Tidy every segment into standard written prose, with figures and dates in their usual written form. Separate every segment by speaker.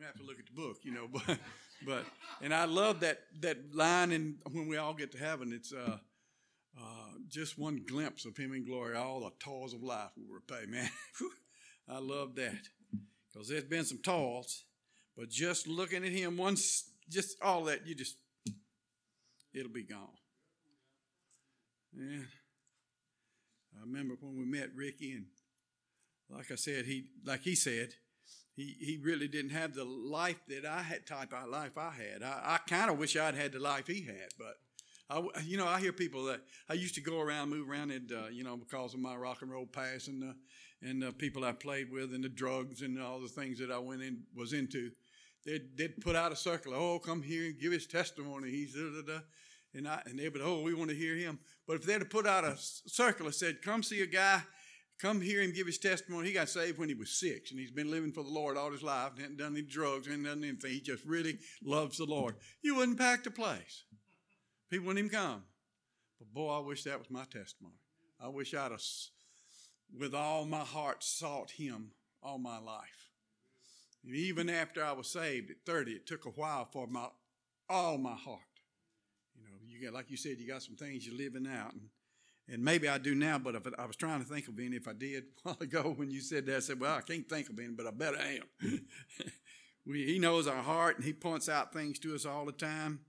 Speaker 1: have to look at the book, but and I love that line in when we all get to heaven. It's just one glimpse of him in glory. All the toils of life will repay, man. I love that because there's been some toils, but just looking at him once, just all that, it'll be gone. Yeah. I remember when we met Ricky, and like I said, he said, he really didn't have the life that I had, type of life I had. I kind of wish I'd had the life he had, but I hear people that I used to go around, move around, and because of my rock and roll past and the people I played with and the drugs and all the things that I was into, they'd put out a circle. Oh, come here and give his testimony. He's and they would, we want to hear him. But if they'd have put out a circle that said, come see a guy, come hear him give his testimony. He got saved when he was 6, and he's been living for the Lord all his life. Hadn't done any drugs, hadn't done anything. He just really loves the Lord. You wouldn't pack the place. People wouldn't even come. But boy, I wish that was my testimony. I wish I'd have, with all my heart, sought him all my life. And even after I was saved at 30, it took a while for all my heart. You got, like you said, you got some things you're living out, and maybe I do now. But if I was trying to think of any, if I did a while ago when you said that, I said, well, I can't think of any, but I bet I am. He knows our heart, and he points out things to us all the time.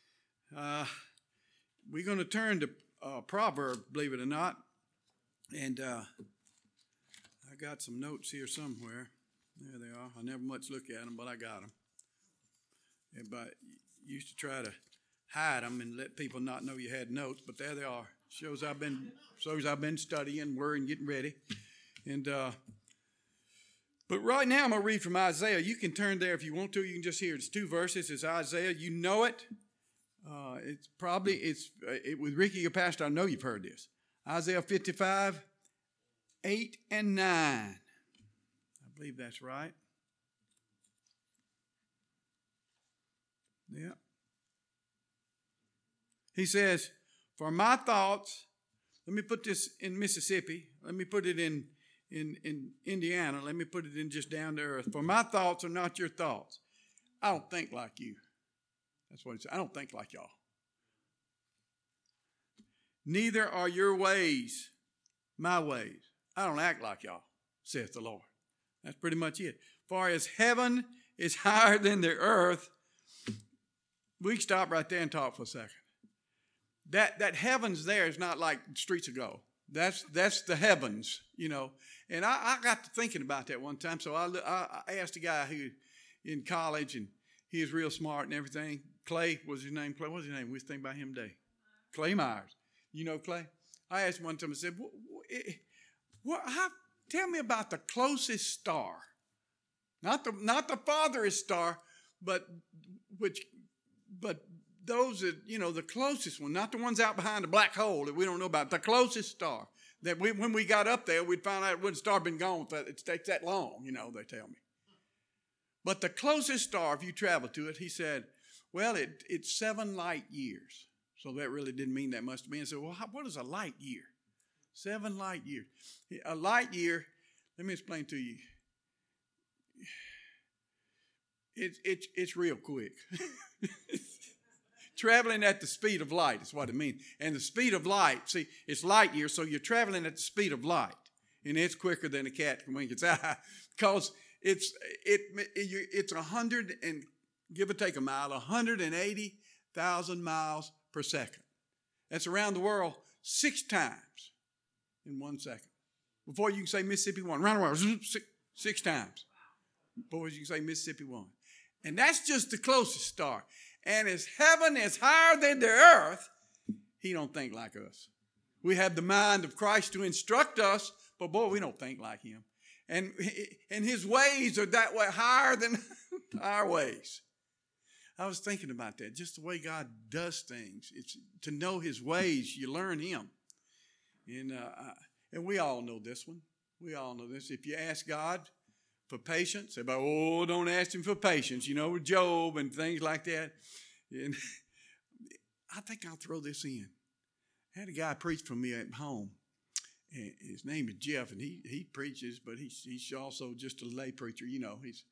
Speaker 1: We're going to turn to Proverbs, believe it or not, and I got some notes here somewhere. There they are. I never much look at them, but I got them. Everybody used to try to hide them and let people not know you had notes, but there they are. Shows I've been studying, worrying, getting ready. And but right now I'm gonna read from Isaiah. You can turn there if you want to. You can just hear it's 2 verses. It's Isaiah. You know it. With Ricky, your pastor. I know you've heard this. Isaiah 55, 8 and 9. I believe that's right. Yeah. He says, for my thoughts, let me put this in Mississippi. Let me put it in Indiana. Let me put it in just down to earth. For my thoughts are not your thoughts. I don't think like you. That's what he said. I don't think like y'all. Neither are your ways my ways. I don't act like y'all, saith the Lord. That's pretty much it. For as heaven is higher than the earth, we can stop right there and talk for a second. That heavens there is not like streets of gold. That's the heavens, And I got to thinking about that one time. So I asked a guy who in college, and he was real smart and everything. Clay was his name. Clay, what's his name? We was thinking about him today. Clay Myers. You know Clay? I asked him one time. I said, tell me about the closest star, not the farthest star, but those that, the closest one, not the ones out behind the black hole that we don't know about, the closest star. That when we got up there, we'd find out when the star had been gone, it takes that long, they tell me. But the closest star, if you travel to it, he said, well, it's 7 light years. So that really didn't mean that much to me. And I said, well, what is a light year? 7 light years. A light year, let me explain to you. It's real quick. Traveling at the speed of light is what it means. And the speed of light, see, it's light years, so you're traveling at the speed of light. And it's quicker than a cat can wink its eye. Because it's 100 and give or take a mile, 180,000 miles per second. That's around the world 6 times in 1 second. Before you can say Mississippi 1, round and round, 6 times. Before you can say Mississippi 1. And that's just the closest star. And as heaven is higher than the earth, he don't think like us. We have the mind of Christ to instruct us, but boy, we don't think like him. And his ways are that way higher than our ways. I was thinking about that, just the way God does things. It's to know his ways, you learn him. And we all know this one. We all know this. If you ask God for patience, everybody, don't ask him for patience, with Job and things like that. And I think I'll throw this in. I had a guy preach for me at home. And his name is Jeff, and he preaches, but he's also just a lay preacher,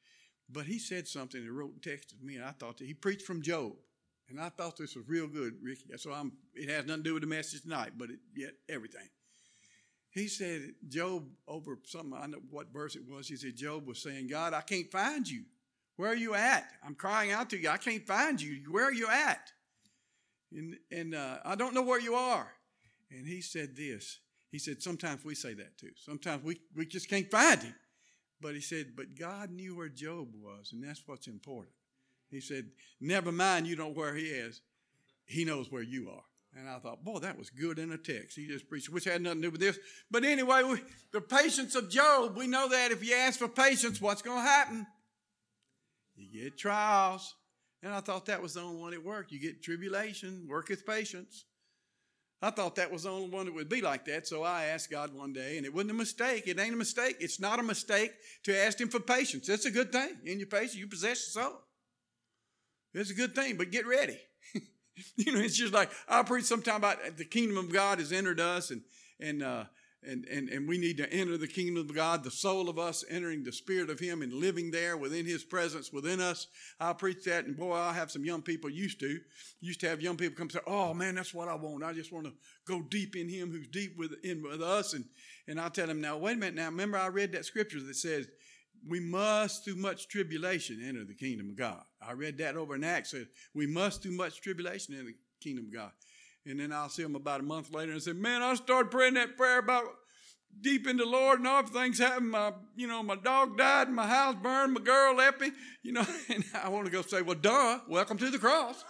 Speaker 1: But he said something and wrote and texted me, and I thought that he preached from Job. And I thought this was real good, Ricky. So it has nothing to do with the message tonight, but yet everything. He said, Job, over something, I know what verse it was. He said, Job was saying, God, I can't find you. Where are you at? I'm crying out to you. I can't find you. Where are you at? And I don't know where you are. And he said this. He said, sometimes we say that too. Sometimes we just can't find him. But he said, but God knew where Job was, and that's what's important. He said, never mind you know where he is. He knows where you are. And I thought, boy, that was good in a text. He just preached, which had nothing to do with this. But anyway, the patience of Job, we know that if you ask for patience, what's going to happen? You get trials. And I thought that was the only one that worked. You get tribulation, worketh patience. I thought that was the only one that would be like that. So I asked God one day, and it wasn't a mistake. It ain't a mistake. It's not a mistake to ask him for patience. That's a good thing. In your patience, you possess your soul. It's a good thing, but get ready. It's just like I preach sometime about the kingdom of God has entered us, and we need to enter the kingdom of God, the soul of us entering the spirit of him and living there within his presence within us. I preach that, and boy, I have some young people used to have young people come and say, oh man, that's what I want. I just want to go deep in him who's deep with us. And I'll tell them, now, wait a minute. Now, remember I read that scripture that says, we must through much tribulation enter the kingdom of God. I read that over in Acts. Said, we must through much tribulation enter the kingdom of God. And then I'll see them about a month later and say, man, I started praying that prayer about deep in the Lord and all things happened. My dog died, my house burned, my girl left me, and I want to go say, well, duh, welcome to the cross.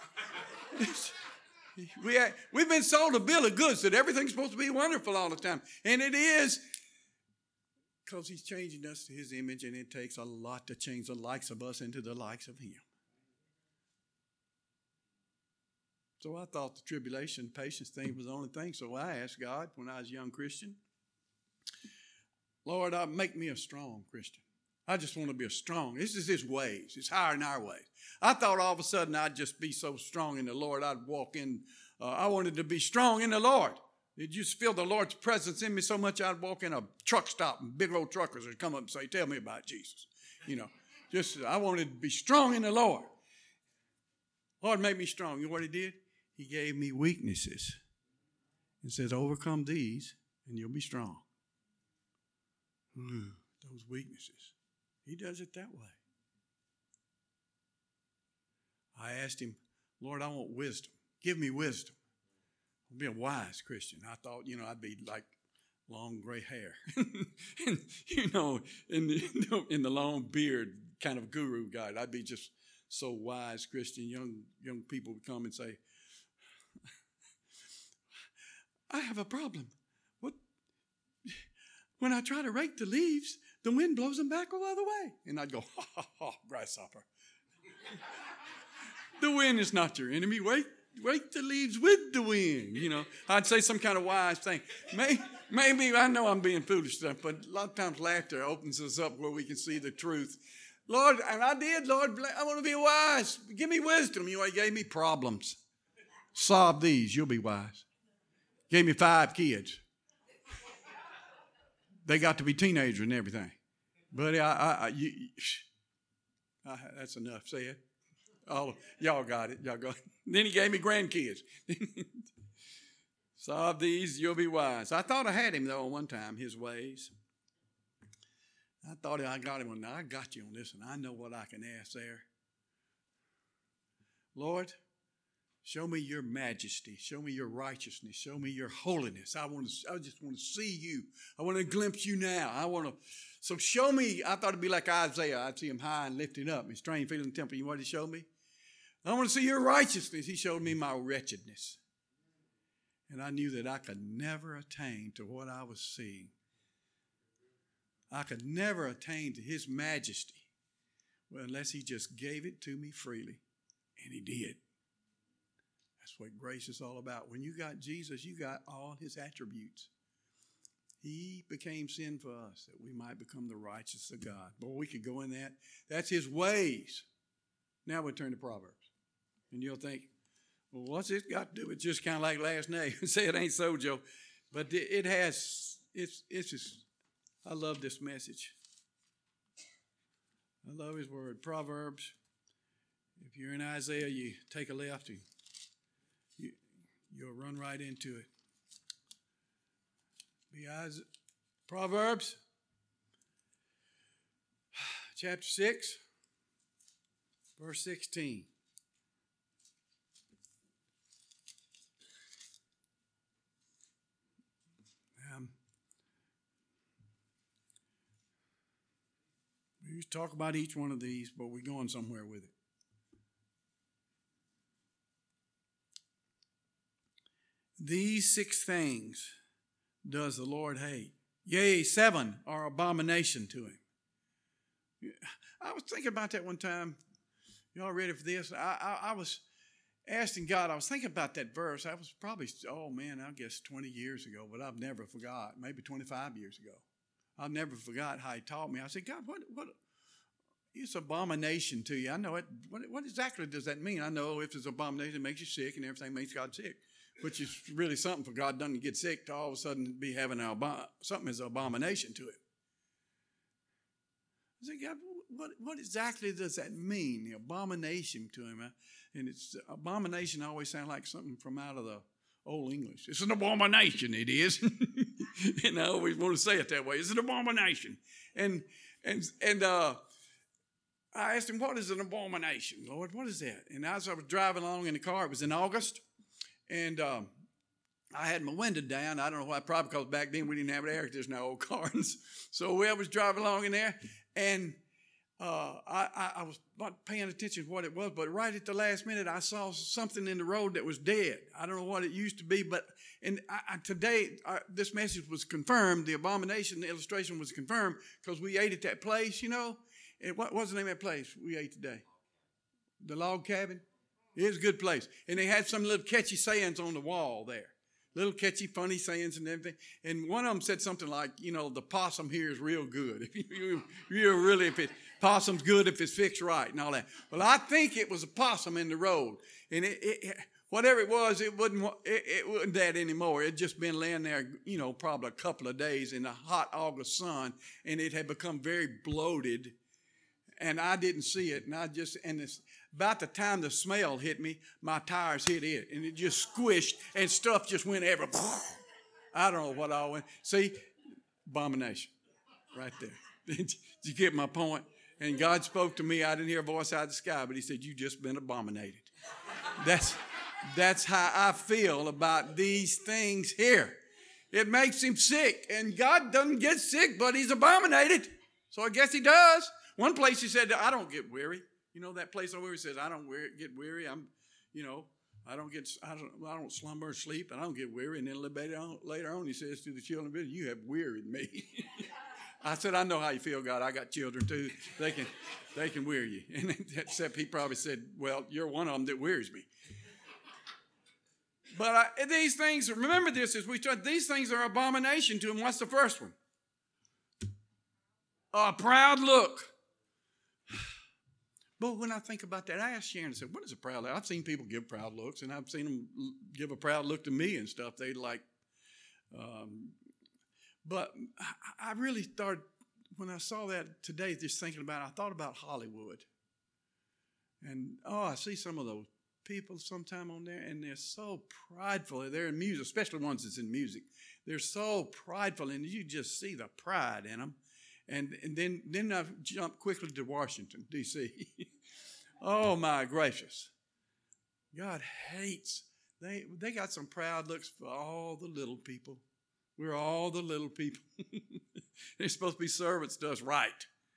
Speaker 1: We've been sold a bill of goods that everything's supposed to be wonderful all the time. And it is, because he's changing us to his image, and it takes a lot to change the likes of us into the likes of him. So I thought the tribulation, patience thing was the only thing. So I asked God when I was a young Christian, Lord, make me a strong Christian. I just want to be a strong. This is his ways. It's higher than our ways. I thought all of a sudden I'd just be so strong in the Lord, I'd walk in. I wanted to be strong in the Lord. Did you feel the Lord's presence in me so much I'd walk in a truck stop and big old truckers would come up and say, tell me about Jesus. I wanted to be strong in the Lord. Lord made me strong. You know what he did? He gave me weaknesses. He says, overcome these and you'll be strong. Those weaknesses. He does it that way. I asked him, Lord, I want wisdom. Give me wisdom. I'll be a wise Christian. I thought, I'd be like long gray hair. and, in the long beard kind of guru guy. I'd be just so wise Christian. Young people would come and say, I have a problem. What? When I try to rake the leaves, the wind blows them back all the other way. And I'd go, ha, ha, ha, grasshopper. The wind is not your enemy. Rake the leaves with the wind. I'd say some kind of wise thing. Maybe I know I'm being foolish stuff, but a lot of times laughter opens us up where we can see the truth. Lord, and I did, Lord, I want to be wise. Give me wisdom. He gave me problems. Solve these, you'll be wise. Gave me 5 kids. They got to be teenagers and everything. But that's enough said. Y'all got it. Y'all got it. Then he gave me grandkids. Solve these, you'll be wise. I thought I had him, though, one time, his ways. I thought I got him. Now I got you on this, and I know what I can ask there. Lord, show me your majesty. Show me your righteousness. Show me your holiness. I just want to see you. I want to glimpse you now. So show me. I thought it'd be like Isaiah. I'd see him high and lifted up. His train filling the temple. You know what he showed me? I want to see your righteousness. He showed me my wretchedness. And I knew that I could never attain to what I was seeing. I could never attain to his majesty unless he just gave it to me freely. And he did. That's what grace is all about. When you got Jesus, you got all his attributes. He became sin for us that we might become the righteousness of God. Boy, we could go in that. That's his ways. Now we turn to Proverbs. And you'll think, well, what's this got to do with just kind of like last night? Say it ain't so, Joe. But it has, it's just, I love this message. I love his word. Proverbs. If you're in Isaiah, you take a left, you'll run right into it. Proverbs, chapter 6, verse 16. We used to talk about each one of these, but we're going somewhere with it. These 6 things does the Lord hate. Yea, 7 are abomination to him. I was thinking about that one time. Y'all ready for this? I was asking God, I was thinking about that verse. I was probably, I guess 20 years ago, but I've never forgot. Maybe 25 years ago. I've never forgot how he taught me. I said, God, what is abomination to you? I know it. What exactly does that mean? I know if it's abomination, it makes you sick, and everything makes God sick, which is really something for God doesn't get sick to all of a sudden be having something as an abomination to it. I said, God, what exactly does that mean? The abomination to him, and it's abomination always sounds like something from out of the Old English. It's an abomination, it is. And I always want to say it that way. It's an abomination. And I asked him, what is an abomination, Lord? What is that? And as I was driving along in the car, it was in August, and I had my window down. I don't know why, probably because back then we didn't have air conditioning in our old cars. So I was driving along in there, and I was not paying attention to what it was, but right at the last minute, I saw something in the road that was dead. I don't know what it used to be, but today this message was confirmed. The abomination, the illustration was confirmed because we ate at that place, you know. And what was the name of that place we ate today? The Log Cabin. It was a good place. And they had some little catchy sayings on the wall there. Little catchy, funny sayings and everything. And one of them said something like, the possum here is real good. Possum's good if it's fixed right and all that. Well, I think it was a possum in the road. And whatever it was, it wasn't that anymore. It had just been laying there, probably a couple of days in the hot August sun. And it had become very bloated. And I didn't see it. About the time the smell hit me, my tires hit it. And it just squished and stuff just went everywhere. I don't know what all went. See, abomination right there. Did you get my point? And God spoke to me. I didn't hear a voice out of the sky, but he said, you've just been abominated. That's how I feel about these things here. It makes him sick. And God doesn't get sick, but he's abominated. So I guess he does. One place he said, I don't get weary. You know that place over where he says, I don't get weary. I don't slumber or sleep. I don't get weary. And then a little bit later on, he says to the children of Israel, you have wearied me. I said, I know how you feel, God. I got children too. They can weary you. And except he probably said, well, you're one of them that wearies me. But these things, remember this as we start, these things are abomination to him. What's the first one? A proud look. But when I think about that, I asked Sharon, I said, what is a proud look? I've seen people give proud looks, and I've seen them give a proud look to me and stuff. They like, but I really started, when I saw that today, just thinking about it, I thought about Hollywood. And, I see some of those people sometime on there, and they're so prideful. They're in music, especially ones that's in music. They're so prideful, and you just see the pride in them. And then I jumped quickly to Washington, D.C. Oh, my gracious. God hates. They got some proud looks for all the little people. We're all the little people. They're supposed to be servants to us right.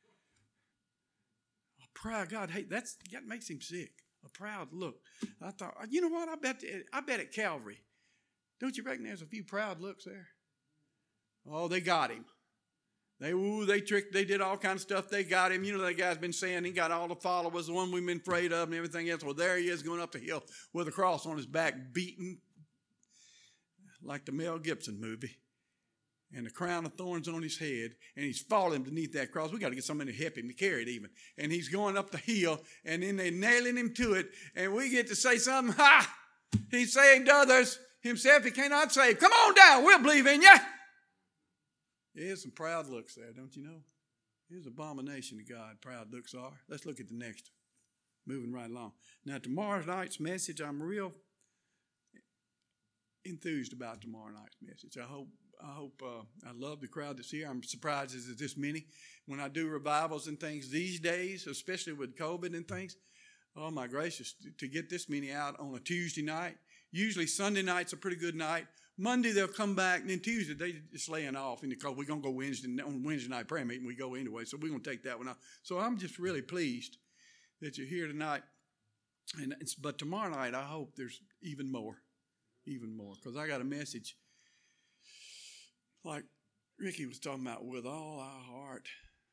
Speaker 1: A proud, God hates. That makes him sick. A proud look. I thought, you know what? I bet at Calvary. Don't you reckon there's a few proud looks there? Oh, they got him. They tricked, they did all kinds of stuff. They got him. You know, that guy's been saying he got all the followers, the one we've been afraid of and everything else. Well, there he is going up the hill with a cross on his back, beaten like the Mel Gibson movie. And a crown of thorns on his head. And he's falling beneath that cross. We got to get somebody to help him to carry it even. And he's going up the hill. And then they're nailing him to it. And we get to say something. Ha! He saved others. Himself he cannot save. Come on down. We'll believe in you. There's some proud looks there, don't you know? is abomination to God, proud looks are. Let's look at the next one. Moving right along. Now, tomorrow night's message, I'm real enthused about tomorrow night's message. I love the crowd that's here. I'm surprised there's this many. When I do revivals and things these days, especially with COVID and things, oh my gracious, to get this many out on a Tuesday night. Usually Sunday night's a pretty good night. Monday they'll come back, and then Tuesday they just laying off. And because we're going to go on Wednesday night prayer meeting, we go anyway, so we're going to take that one out. So I'm just really pleased that you're here tonight. But tomorrow night, I hope there's even more, because I got a message like Ricky was talking about, with all our heart.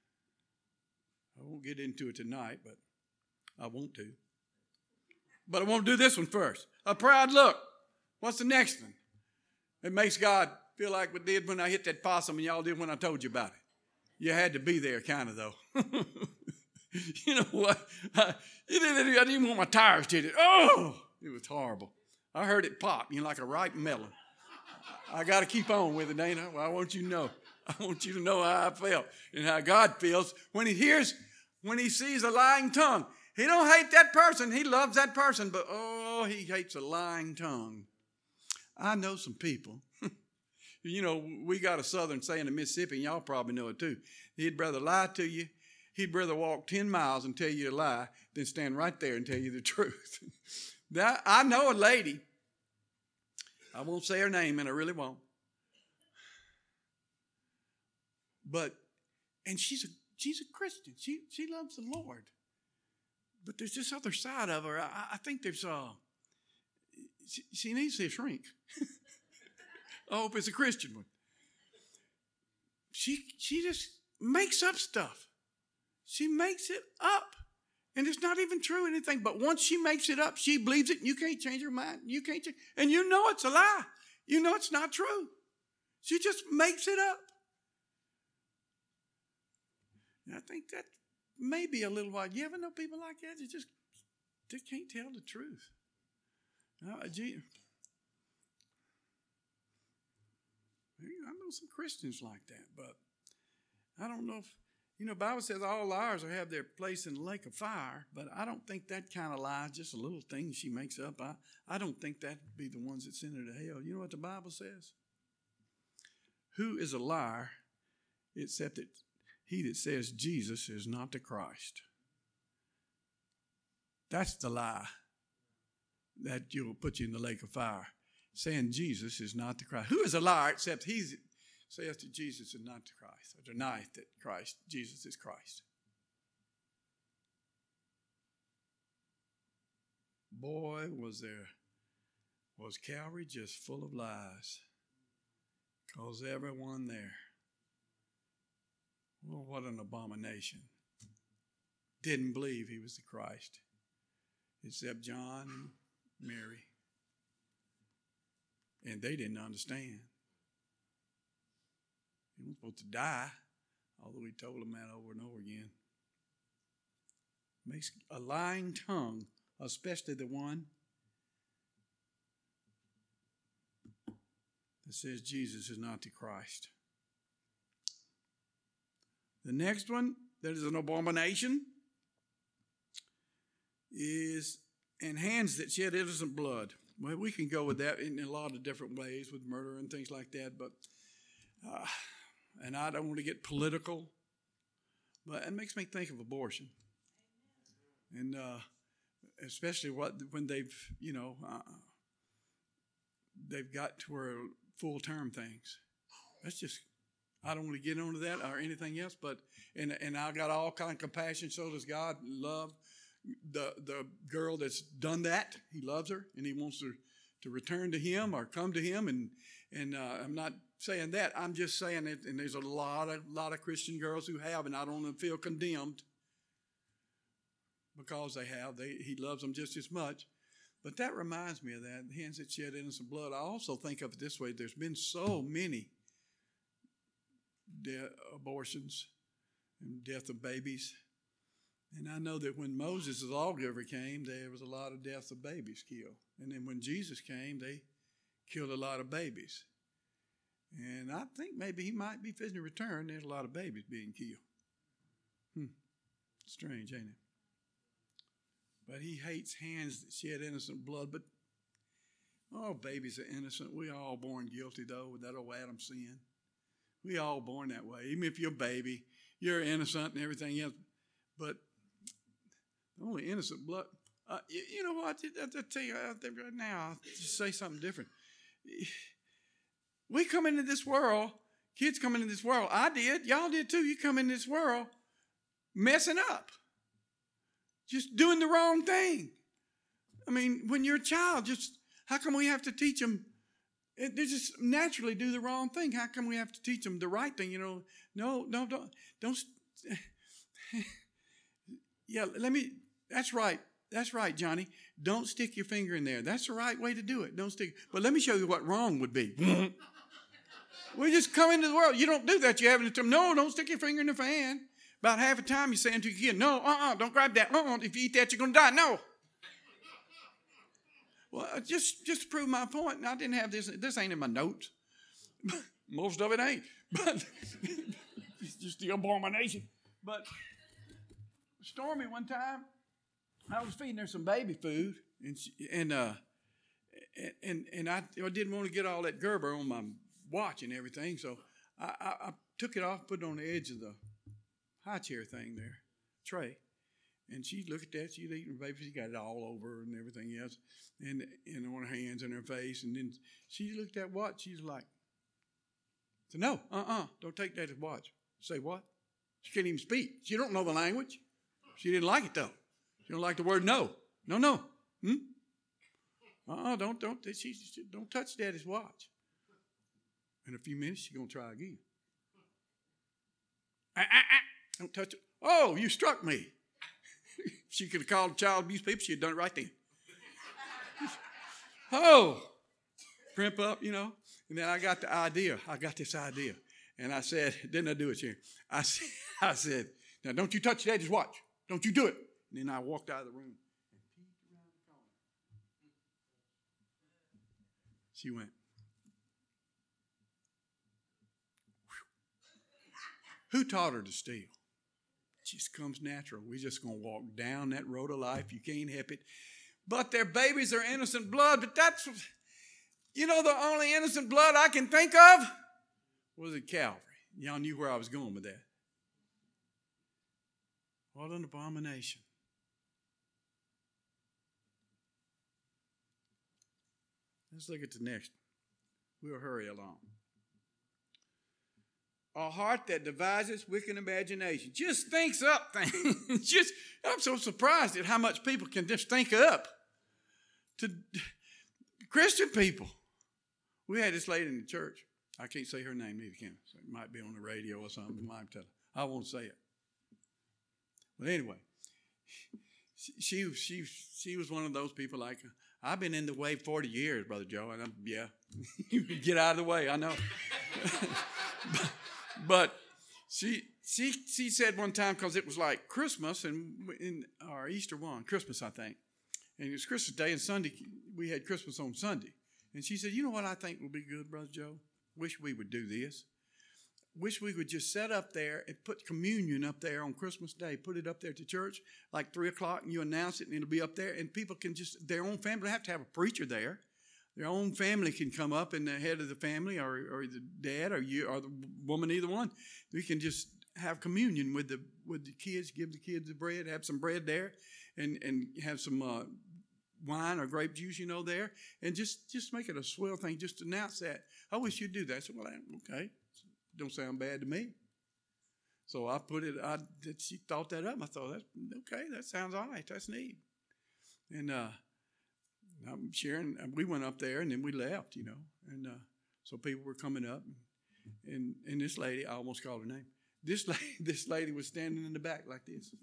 Speaker 1: I won't get into it tonight, but I want to. But I want to do this one first. A proud look. What's the next one? It makes God feel like we did when I hit that possum and y'all did when I told you about it. You had to be there, kind of, though. You know what? I didn't even want my tires to hit it. Oh, it was horrible. I heard it pop, like a ripe melon. I got to keep on with it, ain't I? Well, I want you to know. I want you to know how I felt and how God feels when he sees a lying tongue. He don't hate that person. He loves that person, but he hates a lying tongue. I know some people. We got a southern saying in Mississippi, and y'all probably know it too. He'd rather lie to you. He'd rather walk 10 miles and tell you a lie than stand right there and tell you the truth. Now, I know a lady. I won't say her name, and I really won't. And she's a Christian. She loves the Lord. But there's this other side of her. I think there's she needs to shrink. I hope it's a Christian one. She just makes up stuff. She makes it up. And it's not even true or anything. But once she makes it up, she believes it, and you can't change her mind. You can't change. And you know it's a lie. You know it's not true. She just makes it up. And I think that may be a little while. You ever know people like that? They can't tell the truth. I know some Christians like that, but I don't know if, the Bible says all liars will have their place in the lake of fire, but I don't think that kind of lie, just a little thing she makes up, I don't think that'd be the ones that send her to hell. You know what the Bible says? Who is a liar except that he that says Jesus is not the Christ? That's the lie that will put you in the lake of fire, saying Jesus is not the Christ. Who is a liar except he says that Jesus is not the Christ, or denies that Jesus is Christ? Boy, was Calvary just full of lies, because everyone there, well, what an abomination, didn't believe he was the Christ, except John and Mary. And they didn't understand. He was supposed to die, although he told them that over and over again. Makes a lying tongue, especially the one that says Jesus is not the Christ. The next one that is an abomination is, and hands that shed innocent blood. Well, we can go with that in a lot of different ways with murder and things like that, but and I don't want to get political, but it makes me think of abortion. And especially when they've got to where full-term things. That's just, I don't want to get into that or anything else, but and I got all kind of compassion. So does God. Love the girl that's done that. He loves her, and he wants her to return to him or come to him. And I'm not saying that. I'm just saying it. And there's a lot of Christian girls who have, and I don't feel condemned because they have. He loves them just as much. But that reminds me of that. The hands that shed innocent blood. I also think of it this way. There's been so many abortions and death of babies. And I know that when Moses' lawgiver came, there was a lot of deaths of babies killed. And then when Jesus came, they killed a lot of babies. And I think maybe he might be fixing to return. There's a lot of babies being killed. Strange, ain't it? But he hates hands that shed innocent blood. But, oh, babies are innocent. We all born guilty, though, with that old Adam sin. We all born that way. Even if you're a baby, you're innocent and everything else. But the only innocent blood. You know what? I'll tell you right now, I'll just say something different. We come into this world, kids come into this world. I did. Y'all did too. You come into this world messing up. Just doing the wrong thing. I mean, when you're a child, how come we have to teach them? They just naturally do the wrong thing. How come we have to teach them the right thing? No, don't. Yeah, that's right. That's right, Johnny. Don't stick your finger in there. That's the right way to do it. Don't stick. But let me show you what wrong would be. We just come into the world. You don't do that. You're having to tell them, no, don't stick your finger in the fan. About half the time you're saying to your kid, no, don't grab that. If you eat that, you're going to die. No. Well, just to prove my point, and I didn't have this. This ain't in my notes. Most of it ain't. But it's just the abomination. But Stormy, one time, I was feeding her some baby food, and I didn't want to get all that Gerber on my watch and everything, so I took it off, put it on the edge of the high chair thing there, tray, and she looked at that. She's eating her baby. She got it all over her and everything else, and on her hands and her face, and then she looked at watch. She's like, "No, don't take that as watch." Say what? She can't even speak. She don't know the language. She didn't like it though. She don't like the word no. No. Don't touch Daddy's watch. In a few minutes, she's going to try again. Don't touch it. Oh, you struck me. She could have called child abuse people. She had done it right then. Oh, crimp up, And then I got the idea. I got this idea. And I said, didn't I do it, Sharon? I said, now don't you touch Daddy's watch. Don't you do it. And then I walked out of the room and peeked around the corner. She went. Who taught her to steal? It just comes natural. We're just going to walk down that road of life. You can't help it. But their babies are innocent blood. But that's, the only innocent blood I can think of was at Calvary. Y'all knew where I was going with that. What an abomination. Let's look at the next one. We'll hurry along. A heart that devises wicked imagination. Just thinks up things. I'm so surprised at how much people can just think up. To Christian people. We had this lady in the church. I can't say her name either, can I? So it might be on the radio or something. I won't say it. But anyway, she was one of those people like, I've been in the way 40 years, Brother Joe. And you can get out of the way, I know. But she said one time, because it was like Christmas or Easter Christmas, I think. And it was Christmas Day, and Sunday, we had Christmas on Sunday. And she said, you know what I think would be good, Brother Joe? Wish we would do this. Wish we would just set up there and put communion up there on Christmas Day. Put it up there at the church, like 3 o'clock, and you announce it, and it'll be up there. And people can their own family, they have to have a preacher there. Their own family can come up, and the head of the family, or the dad, or you, or the woman, either one. We can just have communion with the kids, give the kids the bread, have some bread there, and have some wine or grape juice, there, and just make it a swell thing. Just announce that. I wish you'd do that. I said, well, okay. Don't sound bad to me. So I put it, she thought that up. I thought, okay, that sounds all right. That's neat. And I'm sharing, we went up there and then we left, And so people were coming up. And this lady, I almost called her name. This lady was standing in the back like this,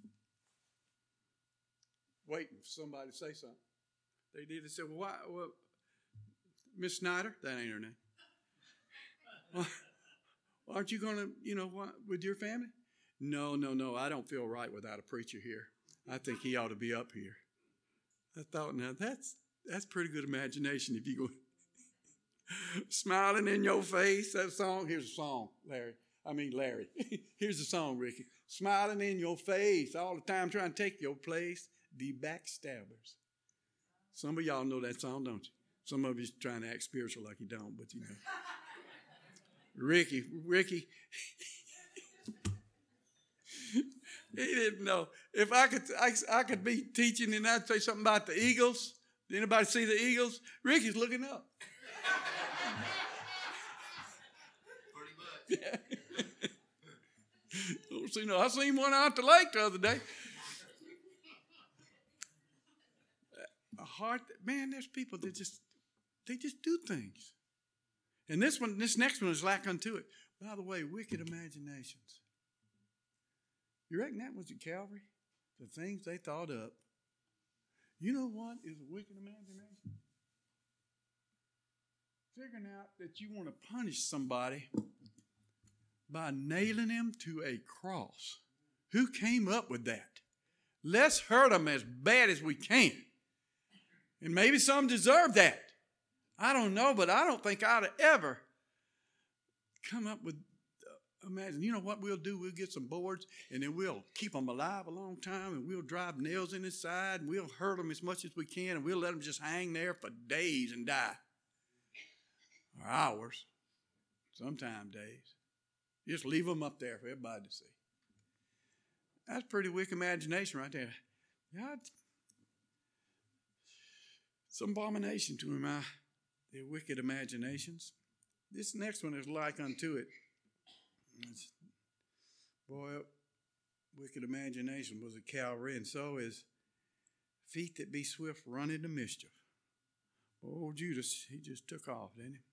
Speaker 1: waiting for somebody to say something. They did. They said, well, Miss Snyder? That ain't her name. Well, aren't you going to, with your family? No. I don't feel right without a preacher here. I think he ought to be up here. I thought, now that's pretty good imagination if you go smiling in your face. That song, here's a song, Larry. Larry. Here's the song, Ricky. Smiling in your face all the time, trying to take your place. The Backstabbers. Some of y'all know that song, don't you? Some of you's trying to act spiritual like you don't, but you know. Ricky, he didn't know. If I could be teaching and I'd say something about the Eagles. Did anybody see the Eagles? Ricky's looking up. Pretty much. Don't see no. I seen one out the lake the other day. A heart, man. There's people that just do things. And this next one is like unto it. By the way, wicked imaginations. You reckon that was at Calvary? The things they thought up. You know what is a wicked imagination? Figuring out that you want to punish somebody by nailing him to a cross. Who came up with that? Let's hurt them as bad as we can. And maybe some deserve that. I don't know, but I don't think I'd ever come up with, imagine, you know what we'll do? We'll get some boards, and then we'll keep them alive a long time, and we'll drive nails in his side, and we'll hurt them as much as we can, and we'll let them just hang there for days and die. Or hours, sometimes days. Just leave them up there for everybody to see. That's pretty wicked imagination right there. God, it's an abomination to him, their wicked imaginations. This next one is like unto it. Boy, wicked imagination was at Calvary, and so is feet that be swift running to mischief. Old Judas, he just took off, didn't he?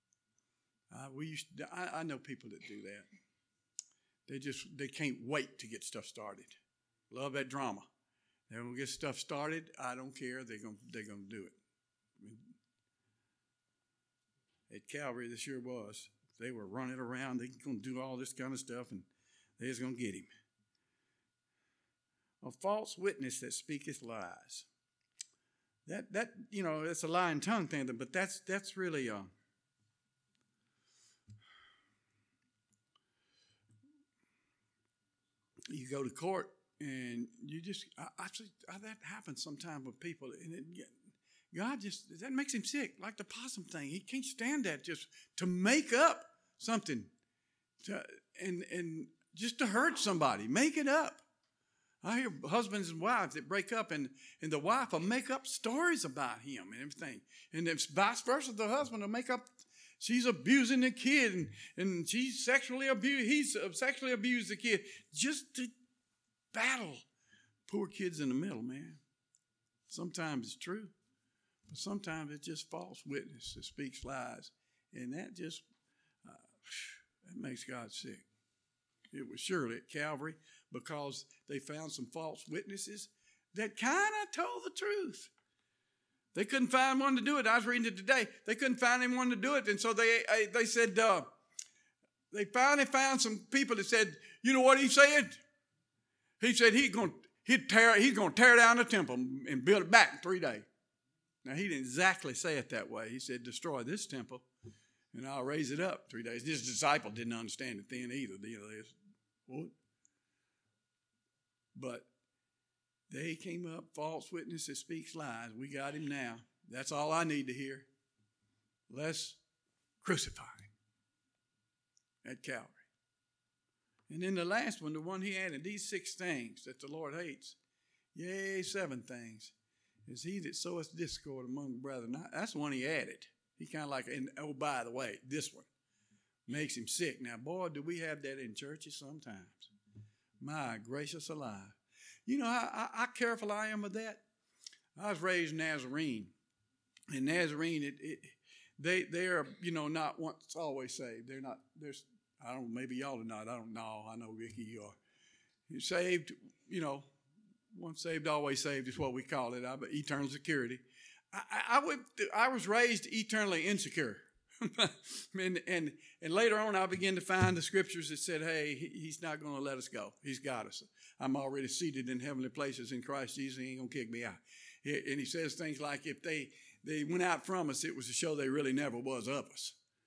Speaker 1: I know people that do that. They can't wait to get stuff started. Love that drama. They're gonna get stuff started. I don't care. They're gonna do it. At Calvary, this sure was. They were running around. They're going to do all this kind of stuff, and they're just going to get him. A false witness that speaketh lies. That it's a lying tongue thing, but that's really you go to court and you just that happens sometimes with people, and God that makes him sick, like the possum thing. He can't stand that, just to make up something and just to hurt somebody. Make it up. I hear husbands and wives that break up, and the wife will make up stories about him and everything. And then vice versa, the husband will make up she's abusing the kid and he's sexually abused the kid, just to battle poor kids in the middle, man. Sometimes it's true. But sometimes it's just false witness that speaks lies. And that just, that makes God sick. It was surely at Calvary because they found some false witnesses that kind of told the truth. They couldn't find one to do it. I was reading it today. They couldn't find anyone to do it. And so they said, they finally found some people that said, you know what he said? He said he's going to tear down the temple and build it back in 3 days. Now, he didn't exactly say it that way. He said, destroy this temple, and I'll raise it up 3 days. His disciple didn't understand it then either. What? But they came up, false witness that speaks lies. We got him now. That's all I need to hear. Let's crucify him at Calvary. And then the last one, the one he added, these 6 things that the Lord hates. Yea, 7 things. Is he that soweth discord among brethren. That's the one he added. He kind of like, and oh, by the way, this one makes him sick. Now, boy, do we have that in churches sometimes. My gracious alive. You know how careful I am with that? I was raised Nazarene. And Nazarene, they are, not once always saved. They're not, I don't know, maybe y'all are not. I don't know. I know, Ricky, you are. You're saved, once saved, always saved is what we call it. Eternal security. I was raised eternally insecure. and later on, I began to find the scriptures that said, hey, he's not going to let us go. He's got us. I'm already seated in heavenly places in Christ Jesus. He ain't going to kick me out. And he says things like, if they went out from us, it was to show they really never was of us.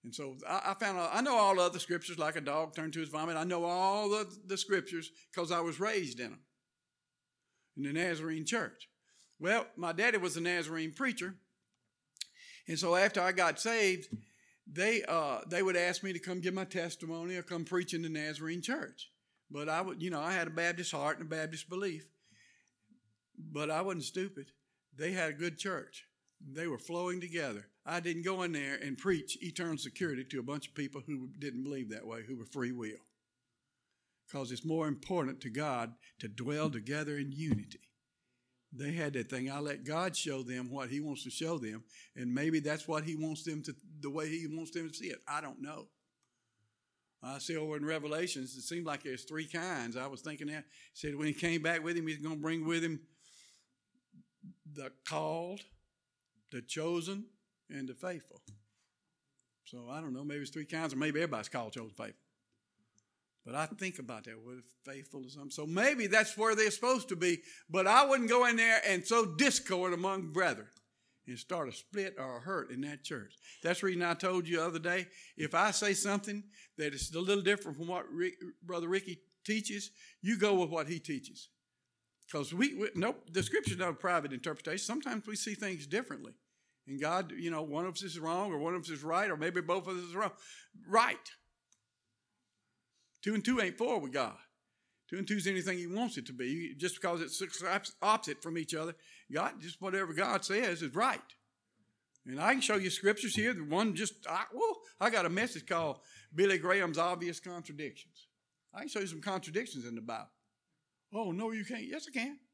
Speaker 1: And so I found out, I know all the other scriptures, like a dog turned to his vomit. I know all the scriptures because I was raised in them, in the Nazarene church. Well, my daddy was a Nazarene preacher. And so after I got saved, they would ask me to come give my testimony or come preach in the Nazarene church. But I would, I had a Baptist heart and a Baptist belief. But I wasn't stupid. They had a good church. They were flowing together. I didn't go in there and preach eternal security to a bunch of people who didn't believe that way, who were free will. Because it's more important to God to dwell together in unity. They had that thing. I let God show them what he wants to show them. And maybe that's what he wants them to, the way he wants them to see it. I don't know. I see over in Revelations, it seemed like there's three kinds. I was thinking that. He said when he came back with him, he's going to bring with him the called, the chosen, and the faithful. So I don't know, maybe it's three kinds, or maybe everybody's called, chosen, faithful. But I think about that, what if faithful or something. So maybe that's where they're supposed to be, but I wouldn't go in there and sow discord among brethren and start a split or a hurt in that church. That's the reason I told you the other day, if I say something that is a little different from what Brother Ricky teaches, you go with what he teaches. Because the scripture's not a private interpretation. Sometimes we see things differently. And God, one of us is wrong or one of us is right, or maybe both of us is wrong. Right. 2 and 2 ain't 4 with God. 2 and 2 is anything he wants it to be. Just because it's opposite from each other, God, just whatever God says is right. And I can show you scriptures here. The one I got a message called Billy Graham's Obvious Contradictions. I can show you some contradictions in the Bible. Oh, no, you can't. Yes, I can.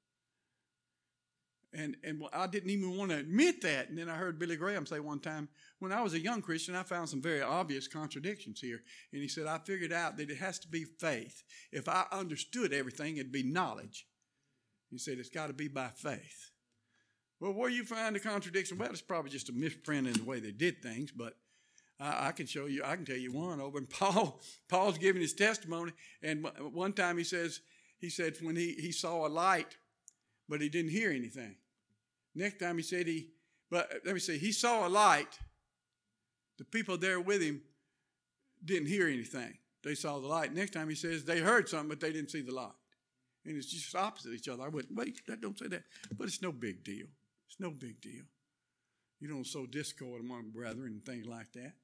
Speaker 1: And I didn't even want to admit that. And then I heard Billy Graham say one time, when I was a young Christian, I found some very obvious contradictions here. And he said, I figured out that it has to be faith. If I understood everything, it'd be knowledge. He said, it's got to be by faith. Well, where you find the contradiction? Well, it's probably just a misprint in the way they did things, but I can show you, I can tell you one over. And Paul's giving his testimony, and one time he said when he saw a light, but he didn't hear anything. Next time he said he saw a light. The people there with him didn't hear anything. They saw the light. Next time he says they heard something, but they didn't see the light. And it's just opposite each other. I went, wait, don't say that. But it's no big deal. It's no big deal. You don't sow discord among brethren and things like that.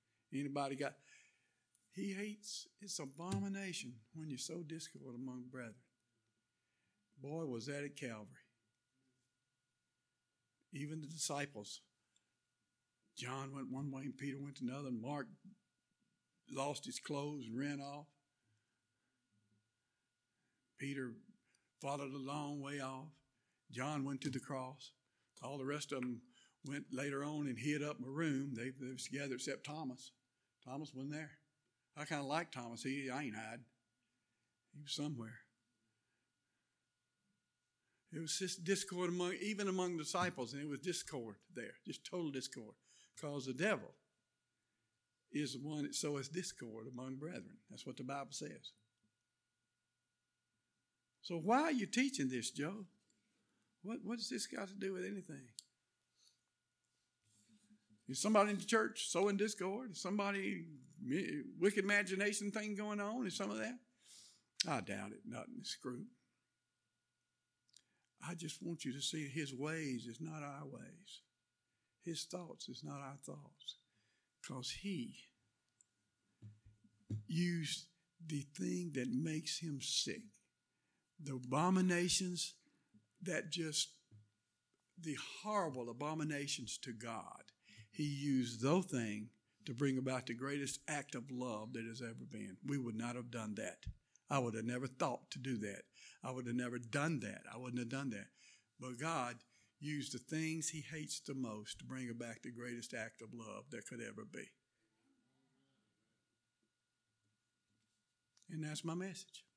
Speaker 1: He hates, it's abomination when you sow discord among brethren. Boy, was that at Calvary. Even the disciples. John went one way and Peter went another, and Mark lost his clothes and ran off. Peter followed a long way off. John went to the cross. All the rest of them went later on and hid up in a room. They was together except Thomas. Thomas wasn't there. I kind of like Thomas. I ain't hiding. He was somewhere. It was just discord even among disciples, and it was discord there, just total discord. Because the devil is the one that sows discord among brethren. That's what the Bible says. So why are you teaching this, Joe? What does this got to do with anything? Is somebody in the church sowing discord? Is somebody wicked imagination thing going on? Is some of that? I doubt it. Not in this group. I just want you to see his ways is not our ways. His thoughts is not our thoughts. Because he used the thing that makes him sick. The abominations the horrible abominations to God. He used those things to bring about the greatest act of love that has ever been. We would not have done that. I would have never thought to do that. I would have never done that. I wouldn't have done that. But God used the things he hates the most to bring about the greatest act of love there could ever be. And that's my message.